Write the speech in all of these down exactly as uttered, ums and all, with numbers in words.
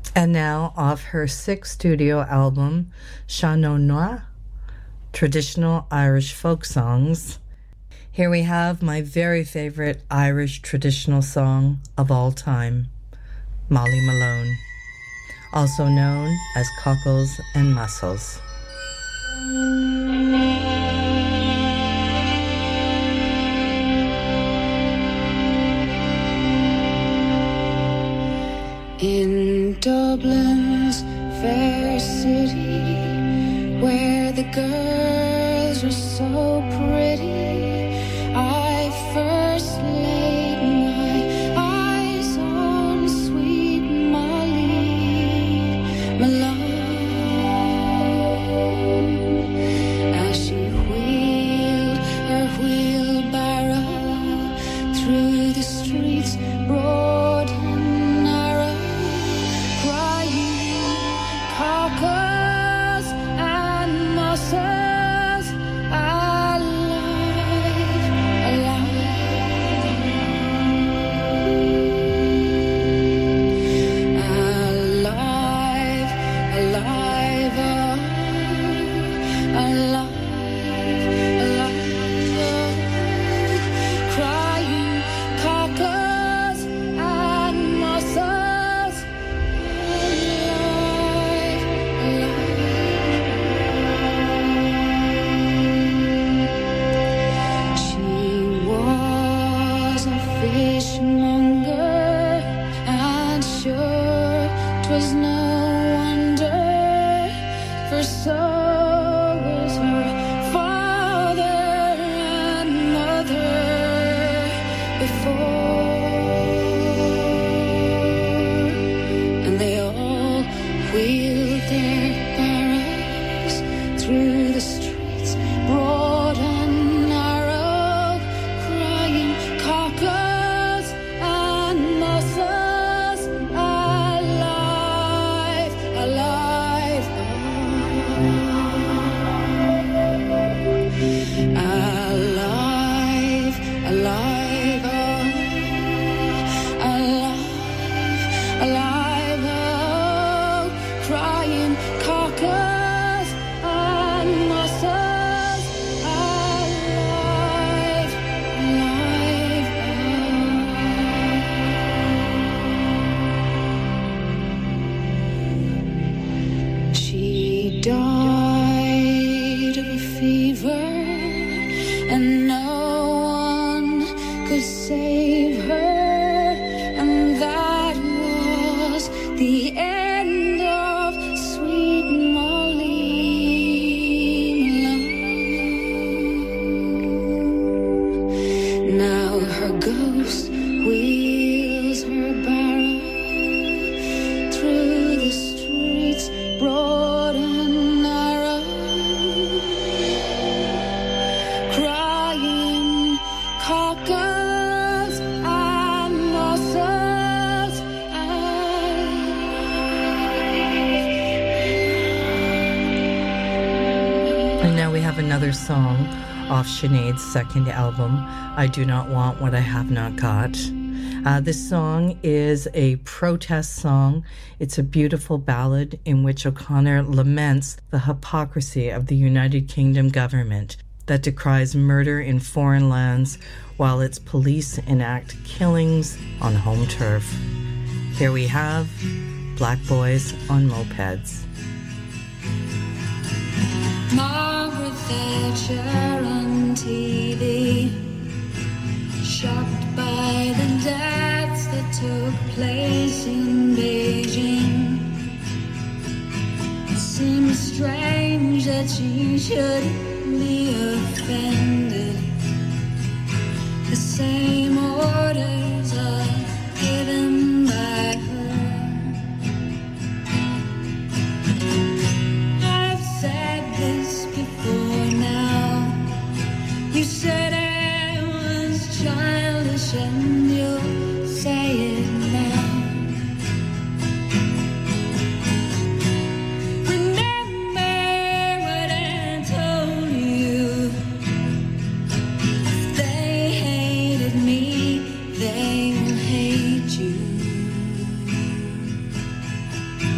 And now, off her sixth studio album, Chanon Noir, Traditional Irish Folk Songs, here we have my very favorite Irish traditional song of all time, Molly Malone, also known as Cockles and Mussels. In Dublin's fair city, where the girls are so pretty, I first laid my eyes on sweet Molly Malone, as she wheeled her wheelbarrow through the streets broad and narrow, crying cockles and mussels, alive, alive, alive, alive, oh, alive, alive, oh, crying cockles and mussels, alive, alive. She was a fishmonger, and sure 'twas no wonder, for so was her father and mother before, and they all wheeled their barrows through the streets broad and narrow, crying cockles and mussels, alive, alive, oh, alive, alive, oh, alive, alive, oh, crying cockles and mussels, alive, alive, oh. She died of a fever, and no one could save her, and that was the end of sweet Molly Malone. Now her ghost wheels her barrow through the streets broad and narrow, crying cockles and mussels, And now we have another song off Sinead's second album, I Do Not Want What I Have Not Got. Uh, this song is a protest song. It's a beautiful ballad in which O'Connor laments the hypocrisy of the United Kingdom government that decries murder in foreign lands while its police enact killings on home turf. Here we have Black Boys on Mopeds. Margaret Thatcher on T V, shocked by the deaths that took place in Beijing. It seems strange that she should be offended. The same orders are given by her. I've said this before now. You said I was childish, and you'll say it now. Remember what I told you. If they hated me, they will hate you.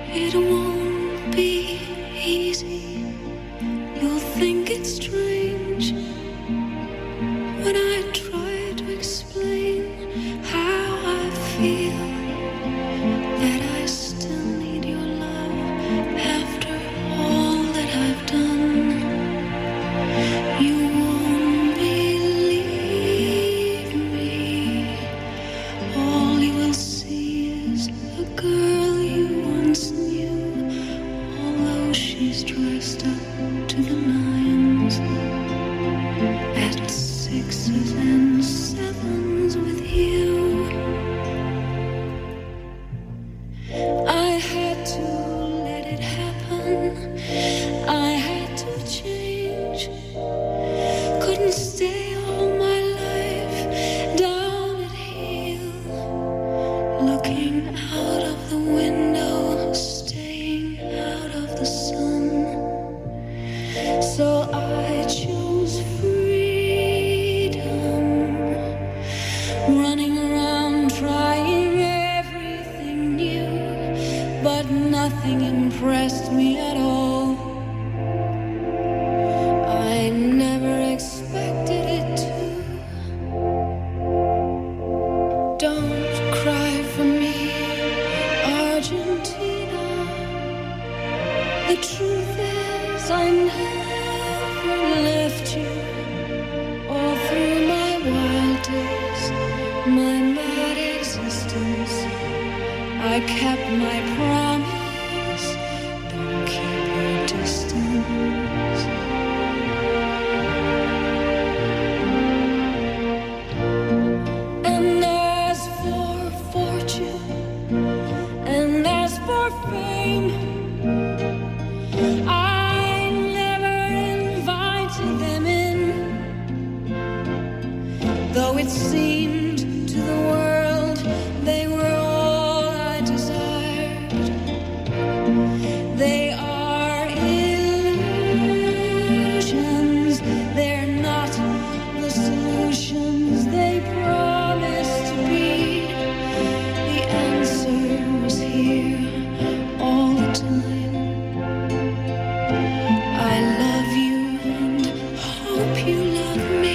It won't be easy. You'll think it's strange when I try to explain how I feel, that I still need your love after all that I've done. You won't believe me. All you will see is a girl you once knew, although she's dressed up to the nines, at sixes and sevens with you. I had to let it happen. I had to change. Couldn't stay all my life down at heel, looking out of the window, staying out of the sun. So I chose freedom, running around trying everything new, but nothing impressed me at all. I never expected it to. Don't cry for me, Argentina. The truth is I never left you. All through my wild days, my mad existence, I kept my promise. Don't keep your distance. And as for fortune, and as for fame, I never invited them in, though it seemed to the world they were all I desired. They are illusions, they're not the solutions they promised to be. The answer was here all the time. I love you and hope you love me.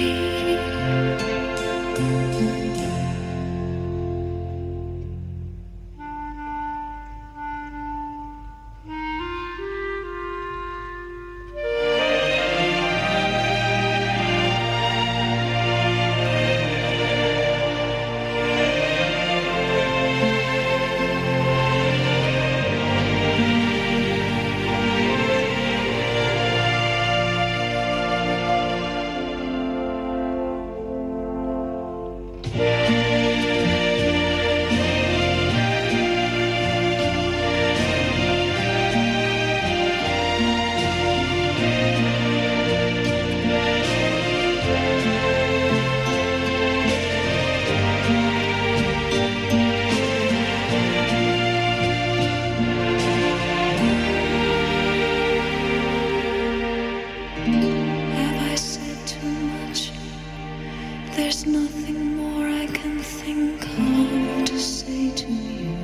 Have I said too much? There's nothing more I can think of to say to you.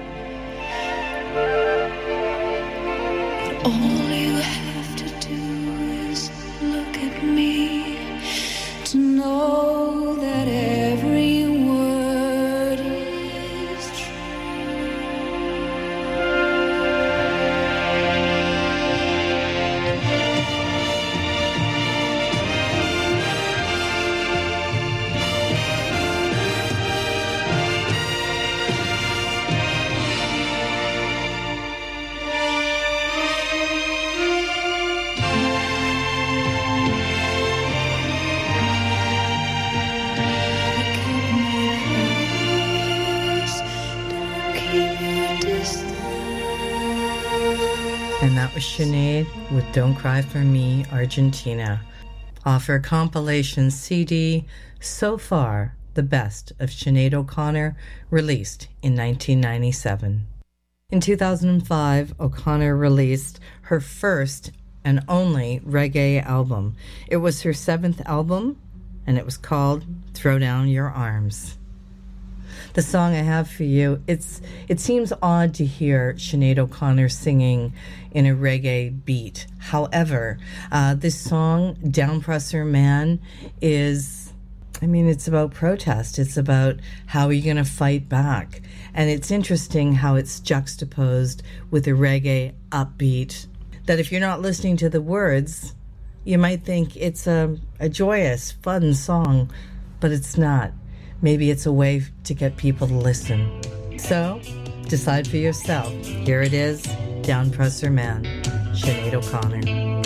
But all you have to do is look at me to know that every word is true. And that was Sinead with Don't Cry For Me, Argentina, off her compilation C D, So Far, the Best of Sinead O'Connor, released in nineteen ninety-seven. In two thousand five, O'Connor released her first and only reggae album. It was her seventh album, and it was called Throw Down Your Arms. the song I have for you, it's it seems odd to hear Sinead O'Connor singing in a reggae beat. However, uh, this song, Downpresser Man, is, I mean, it's about protest. It's about how are you going to fight back? And it's interesting how it's juxtaposed with a reggae upbeat, that if you're not listening to the words, you might think it's a, a joyous, fun song, but it's not. Maybe it's a way to get people to listen. So, decide for yourself. Here it is, Downpresser Man, Sinead O'Connor.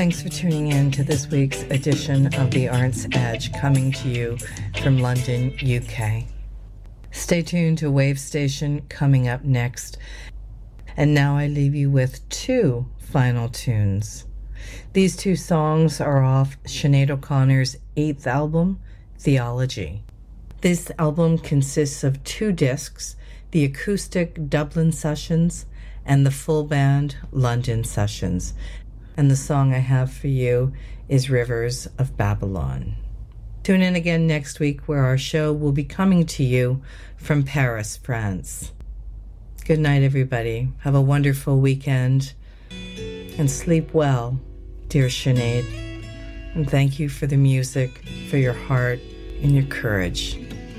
Thanks for tuning in to this week's edition of The Arts Edge, coming to you from London, U K. Stay tuned to Wave Station coming up next. And now I leave you with two final tunes. These two songs are off Sinead O'Connor's eighth album, Theology. This album consists of two discs, the acoustic Dublin sessions and the full band London sessions. And the song I have for you is Rivers of Babylon. Tune in again next week, where our show will be coming to you from Paris, France. Good night, everybody. Have a wonderful weekend and sleep well, dear Sinead. And thank you for the music, for your heart and your courage.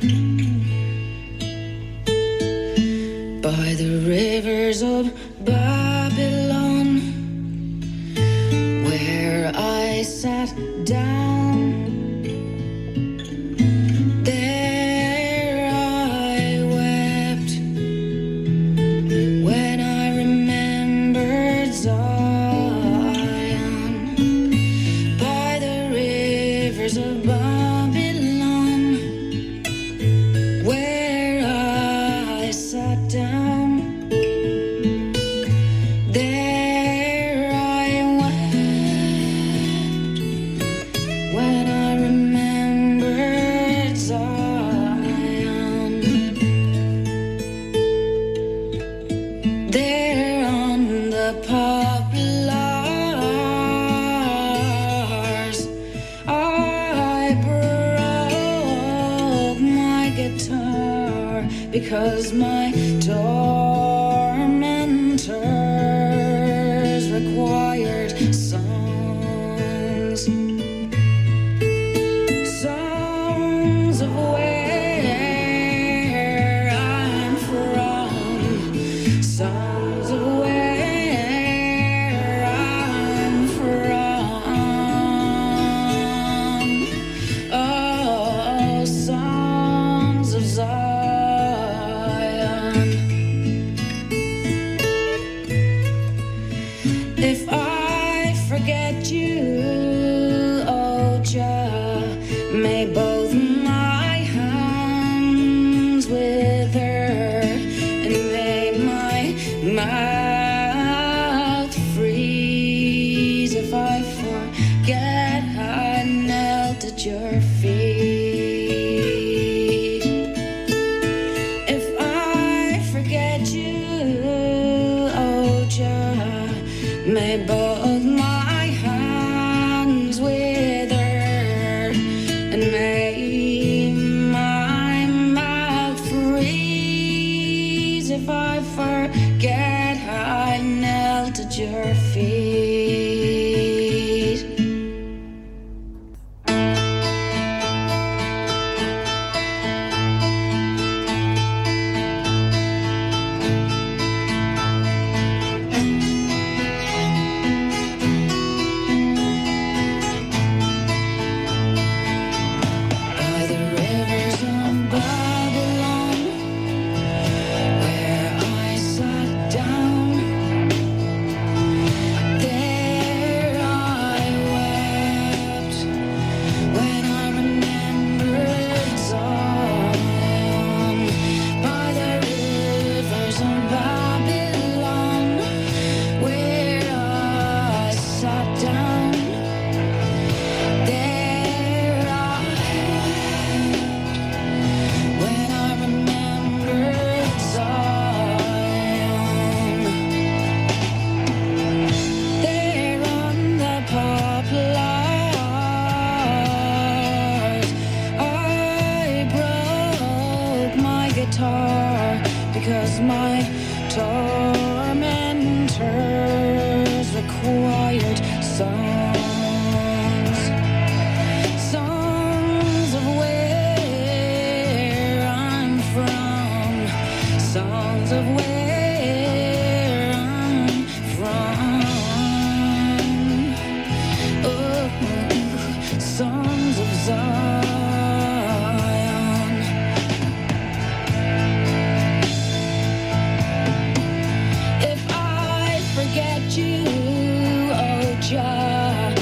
By the rivers of Babylon, where I sat down, there I wept when I remembered Zion. By the rivers of Babylon, where I sat down, there I wept when I remembered Zion. There on the poplars, I broke my guitar because my tormentors required songs, songs of where I'm from, songs of where I'm from. Oh, songs of Zion. If I forget you, oh Jah, may both my hands wither, and may my mouth freeze. If I forget I knelt at your feet, if I forget you, oh Jah, may both my hands wither, and may my mouth freeze. If I forget I knelt at your feet. By the rivers of Babylon, where I sat down, there I wept when I remembered Zion. By the rivers of Babylon, where I sat down, there I wept when I remembered Zion. There on the poplars, I broke my guitar because my tormentors required songs, songs of where I'm from, songs of where I'm from. Oh, songs of Zion. If I forget you, oh Jah,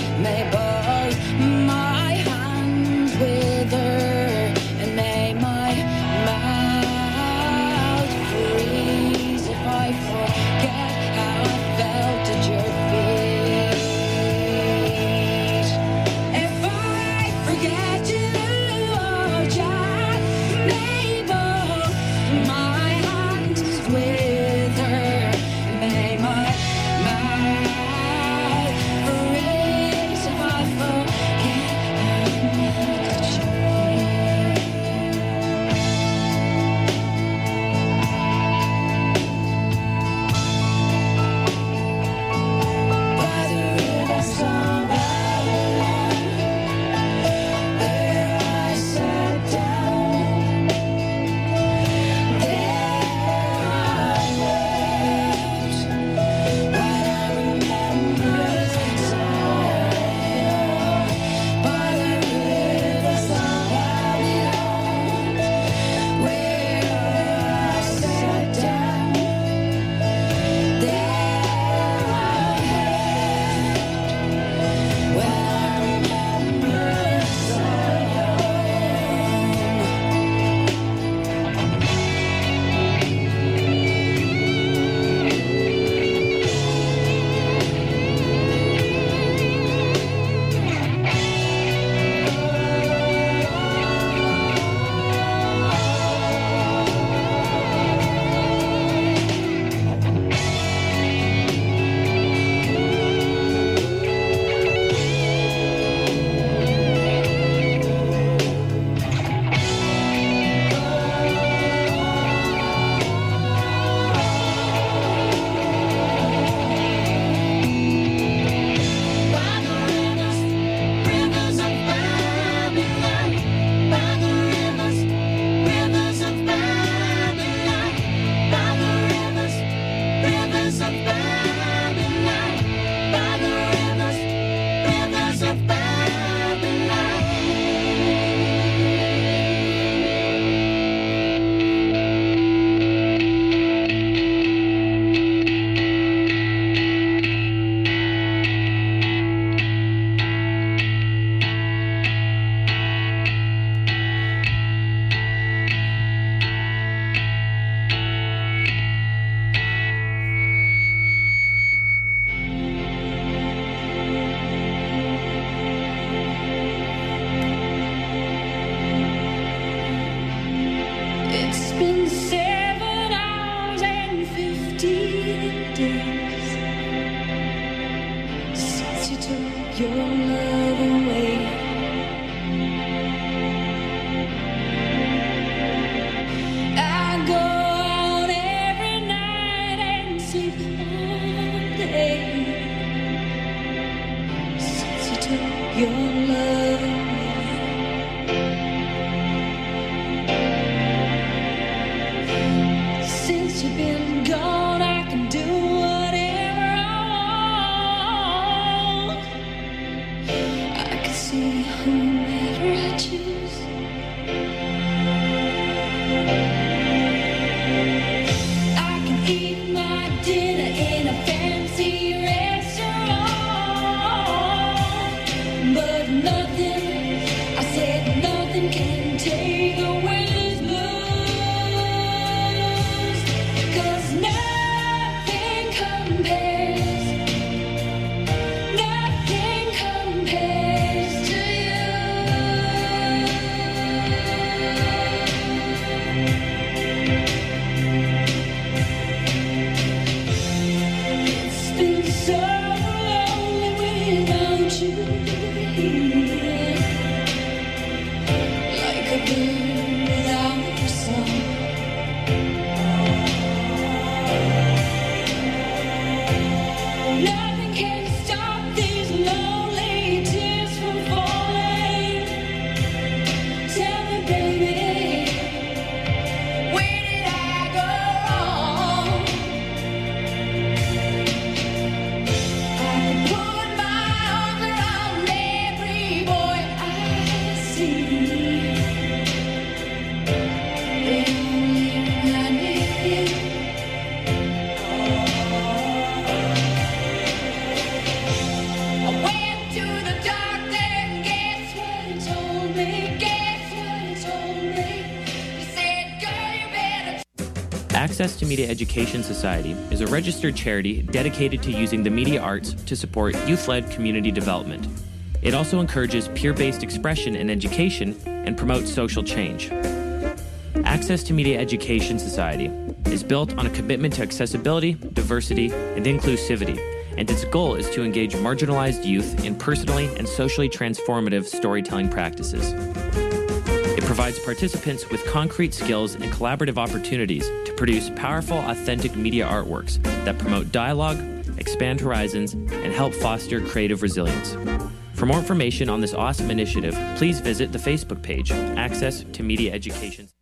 Access to Media Education Society is a registered charity dedicated to using the media arts to support youth-led community development. It also encourages peer-based expression and education and promotes social change. Access to Media Education Society is built on a commitment to accessibility, diversity, and inclusivity, and its goal is to engage marginalized youth in personally and socially transformative storytelling practices. It provides participants with concrete skills and collaborative opportunities to produce powerful, authentic media artworks that promote dialogue, expand horizons, and help foster creative resilience. For more information on this awesome initiative, please visit the Facebook page, Access to Media Education.